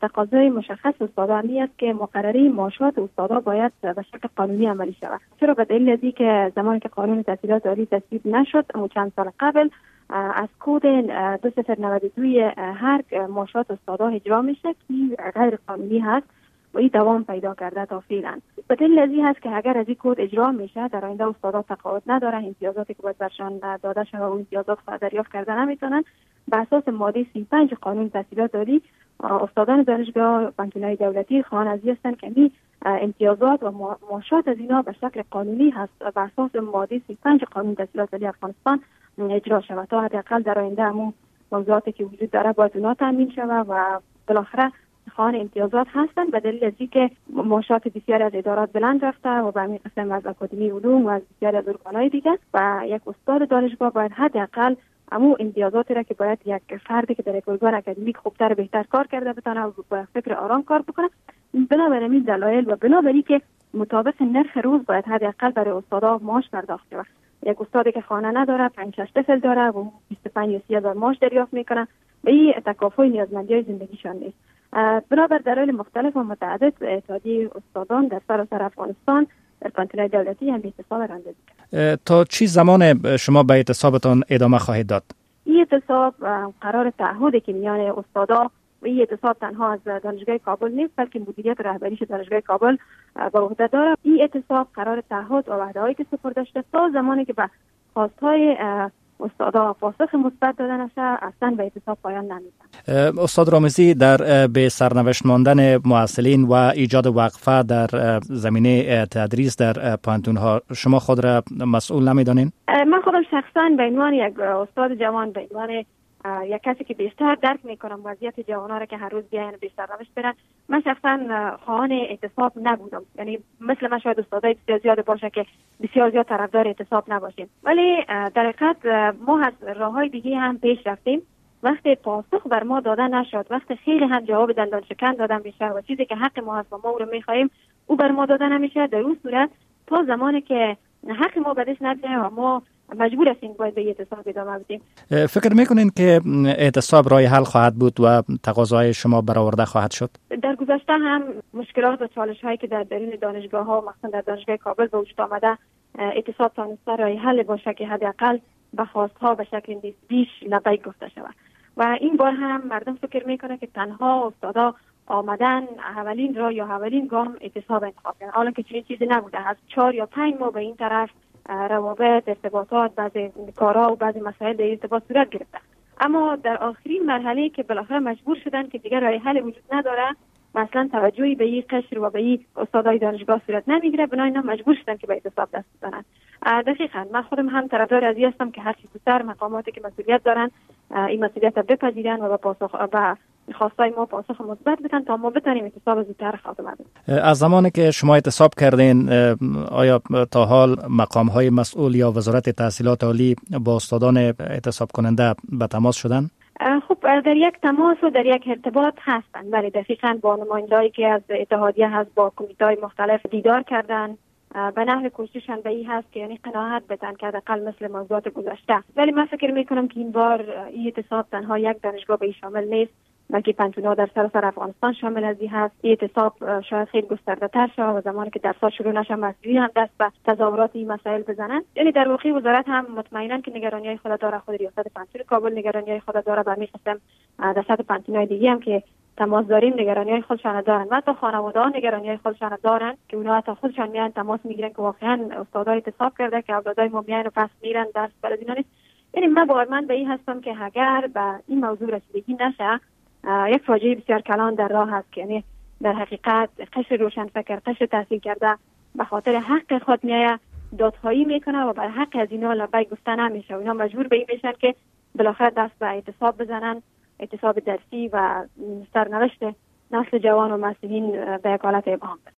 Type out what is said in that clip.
تقاضای مشخص استادانی است که مقرری معاشات استادا باید به شکل قانونی عملی شود. چرا؟ به دلیل ازی که زمانی که قانون تحصیلات عالی تصویب نشد چند سال قبل از کد 2092 هر معاشات استادا اجرا میشه که غیر قانونی هست و این دوام پیدا کرده تا فعلا. به دلیل ازی هست که اگر از این کد اجرا میشه در آینده استادا تقاعد نداره، امتیازاتی که باید برشان داده شده و امتیازات دریافت کرده نمیتونن. به اساس ماده 35 قانون تحصیلات عالی استادان دانشگاه بانک‌های دولتی خواهان ازی هستند که این امتیازات و معاشات از اینا به شکل قانونی هست به اساس ماده 35 قانون تحصیلات عالی افغانستان اجرا شود تا حداقل در آینده همون موضوعاتی که وجود داره باید اونا تامین شود و بالاخره خواهان امتیازات هستند به دلیل ازی که معاشات بسیاری از ادارات بلند رفته و به همین قسم از اکادمی علوم و از بسیاری از ارگان‌های دیگه و یک استاد دانشگاه باید حداقل امو امتیازاتی را که باید یک فردی که در یک ارگان اکادمیک خوبتر بهتر کار کرده بتونه و با فکر آرام کار بکنه بنابراین این دلایل و بنابراین که مطابق نرخ روز باید حداقل برای استادا معاش پرداخت شود. یک استادی که خانه نداره 5 6 طفل داره و 25 یا 30 هزار معاش دریافت میکنه و این تکافؤ نیازمندی‌های زندگیشان نیست. بنابر دلایل مختلف و متعدد اتحادیه استادان در سراسر افغانستان در کانتون‌های دولتی هم اعتصاب رانده می‌کنند. تا چی زمان شما به اعتصابتان ادامه خواهید داد؟ این اعتصاب قرار تعهدی که میان استادا و این اعتصاب تنها از دانشگاه کابل نیست بلکه مدیریت رهبریش دانشگاه کابل به عهده داره. این اعتصاب قرار تعهد و وعده‌هایی که سپرده شده تا زمانی که به خواست‌های استادا پاسخ مثبت داده نشه اصلا به اعتصاب پایان نمیدن. استاد رامزی در به سرنوشت ماندن معسلین و ایجاد وقفه در زمینه تدریس در پانتون‌ها شما خود را مسئول نمیدانین؟ من خودم شخصا به عنوان یک استاد جوان به عنوان یک کسی که بیشتر درک میکنم وضعیت جوان‌ها را که هر روز بیاین بیشتر روش برن من شخصا خواهان اعتصاب نبودم. یعنی مثل من شاید استادای بسیار زیاد باشه که بسیار زیاد طرفدار اعتصاب نباشیم ولی در حقیقت ما از راههای دیگه هم پیش رفتیم. وقتی پاسخ بر ما داده نشد وقتی خیلی هم جواب دندان شکن دادن میشه و چیزی که حق ما هست و ما رو میخواهیم او بر ما داده نمیشه در اون صورت تا زمانی که حق ما بدش نده و ما مجبور هستیم باید به اعتصاب ادامه بدیم. فکر میکنین که اعتصاب راه حل خواهد بود و تقاضای شما برآورده خواهد شد؟ در گذشته هم مشکلات و چالش هایی که در درون دانشگاه ها مخصوصا در دانشگاه کابل به وجود آمده اعتصاب تانسته راه حل باشه که حداقل به خواستها به شکل نسبیش لبیک گفته شود و این بار هم مردم فکر میکنه که تنها استادا آمدن اولین راه یا اولین گام اعتصاب انتخاب کردن حالا که چنین چیزی نبوده است 4 یا 5 ماه به این طرف روابط ارتباطات بعضی کارها و بعضی مسائل در ارتباط صورت گرفته اما در آخرین مرحله که بالاخره مجبور شدن که دیگر راه حل وجود نداره مثلا توجهی به این قشر و به این استادای دانشگاه صورت نمیگیره بنابراین مجبور شدن که به اعتصاب دست بزنن. دقیقاً من خودم هم طرفدار از این هستم که هر چی زودتر مقاماتی که مسئولیت دارن این مسئولیت رو بپذیرن و به خواستای ما پاسخ مثبت بدن تا ما بتونیم اعتصاب زودتر خاتمه بدیم. از زمانی که شما اعتصاب کردین آیا تا حال مقام‌های مسئول یا وزارت تحصیلات عالی با استادان اعتصاب کننده به تماس شدن؟ خب در یک تماس و در یک ارتباط هستن ولی دقیقاً با نمایندهایی که از اتحادیه هست با کمیته‌های مختلف دیدار کردن به نحو کوشششان به این هست که یعنی قناعت بدن که حداقل مثل موضوعات گذشته ولی من فکر میکنم که این بار این اعتصاب تنها یک دانشگاه به این شامل نیست بلکه پانتون‌ها در سراسر افغانستان شامل از این هست. این اعتصاب شاید خیلی گسترده‌تر شود و زمانی که درس‌ها شروع نشه مسئولین هم دست به تظاهرات این مسائل بزنن. یعنی در واقع وزارت هم مطمئناً که نگرانی‌های خود داره خود ریاست پانتون کابل نگرانی‌های خود داره برمی قسم در سطح پانتون‌های دیگه هم که تماس داریم نگرانی‌های خودشان دارن و حتی خانواده‌ها نگرانی‌های خودشان دارن که اونها حتی خودشان میان تماس میگیرن که واقعاً استادای اعتصاب کرده که اولادای ما میان و پس میرن درس بلد اینا نیست. یعنی من به این هستم که اگر به این موضوع رسیدگی نشه یک فاجعه بسیار کلان در راه هست که یعنی در حقیقت قشر روشنفکر قشر تحصیل کرده به خاطر حق خود میایه دادخواهی میکنه و بر حق از اینا لبیک گفته نمیشه و اینا مجبور به این میشن که بالاخره دست به اعتصاب بزنن اعتصاب درسی و سرنوشت نسل جوان و مسئولین به یک حالت ابهام.